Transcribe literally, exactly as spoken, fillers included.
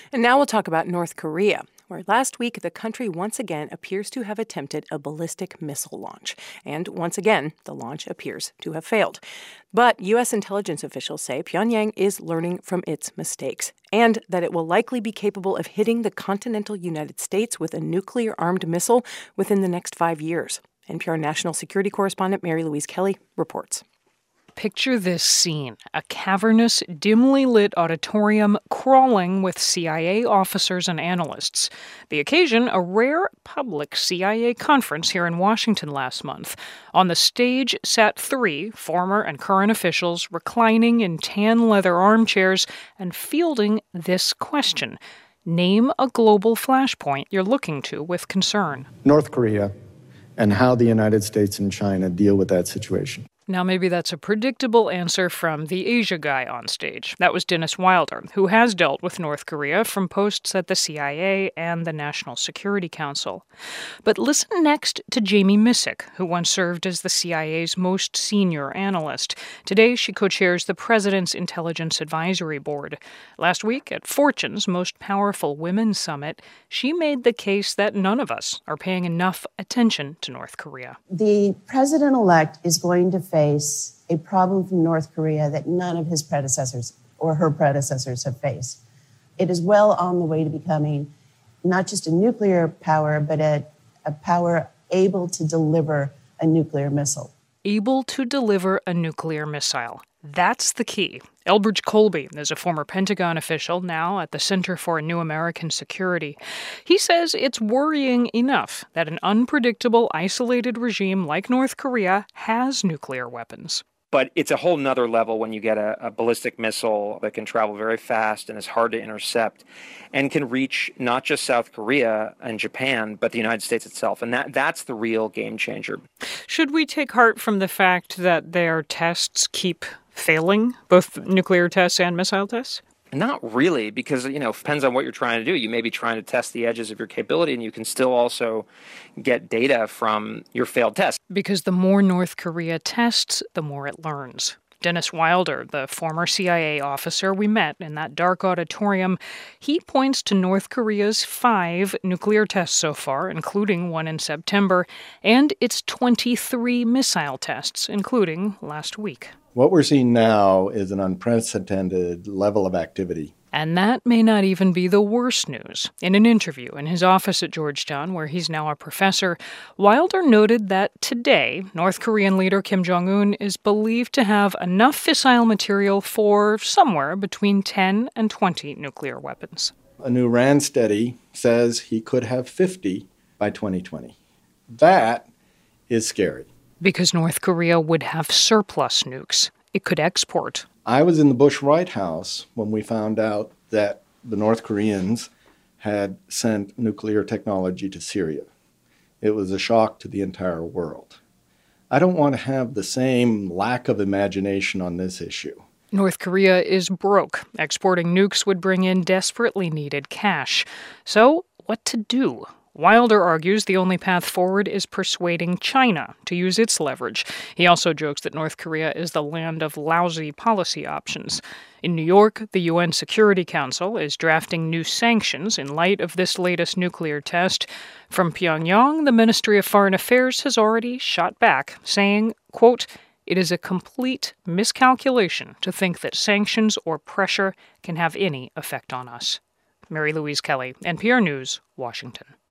And now we'll talk about North Korea, where last week the country once again appears to have attempted a ballistic missile launch. And once again, the launch appears to have failed. But U S intelligence officials say Pyongyang is learning from its mistakes, and that it will likely be capable of hitting the continental United States with a nuclear-armed missile within the next five years. N P R national security correspondent Mary Louise Kelly reports. Picture this scene, a cavernous, dimly lit auditorium crawling with C I A officers and analysts. The occasion, a rare public C I A conference here in Washington last month. On the stage sat three former and current officials reclining in tan leather armchairs and fielding this question. Name a global flashpoint you're looking to with concern. North Korea and how the United States and China deal with that situation. Now, maybe that's a predictable answer from the Asia guy on stage. That was Dennis Wilder, who has dealt with North Korea from posts at the C I A and the National Security Council. But listen next to Jamie Missick, who once served as the C I A's most senior analyst. Today, she co-chairs the President's Intelligence Advisory Board. Last week, at Fortune's Most Powerful Women Summit, she made the case that none of us are paying enough attention to North Korea. The president-elect is going to face face a problem from North Korea that none of his predecessors or her predecessors have faced. It is well on the way to becoming not just a nuclear power, but a, a power able to deliver a nuclear missile. Able to deliver a nuclear missile. That's the key. Elbridge Colby is a former Pentagon official now at the Center for New American Security. He says it's worrying enough that an unpredictable, isolated regime like North Korea has nuclear weapons. But it's a whole nother level when you get a, a ballistic missile that can travel very fast and is hard to intercept and can reach not just South Korea and Japan, but the United States itself. And that that's the real game changer. Should we take heart from the fact that their tests keep failing, both nuclear tests and missile tests? Not really, because, you know, it depends on what you're trying to do. You may be trying to test the edges of your capability, and you can still also get data from your failed tests. Because the more North Korea tests, the more it learns. Dennis Wilder, the former C I A officer we met in that dark auditorium, he points to North Korea's five nuclear tests so far, including one in September, and its twenty-three missile tests, including last week. What we're seeing now is an unprecedented level of activity. And that may not even be the worst news. In an interview in his office at Georgetown, where he's now a professor, Wilder noted that today, North Korean leader Kim Jong-un is believed to have enough fissile material for somewhere between ten and twenty nuclear weapons. A new RAND study says he could have fifty by twenty twenty. That is scary. Because North Korea would have surplus nukes it could export. I was in the Bush White House when we found out that the North Koreans had sent nuclear technology to Syria. It was a shock to the entire world. I don't want to have the same lack of imagination on this issue. North Korea is broke. Exporting nukes would bring in desperately needed cash. So, what to do? Wilder argues the only path forward is persuading China to use its leverage. He also jokes that North Korea is the land of lousy policy options. In New York, the U N Security Council is drafting new sanctions in light of this latest nuclear test. From Pyongyang, the Ministry of Foreign Affairs has already shot back, saying, quote, "It is a complete miscalculation to think that sanctions or pressure can have any effect on us." Mary Louise Kelly, N P R News, Washington.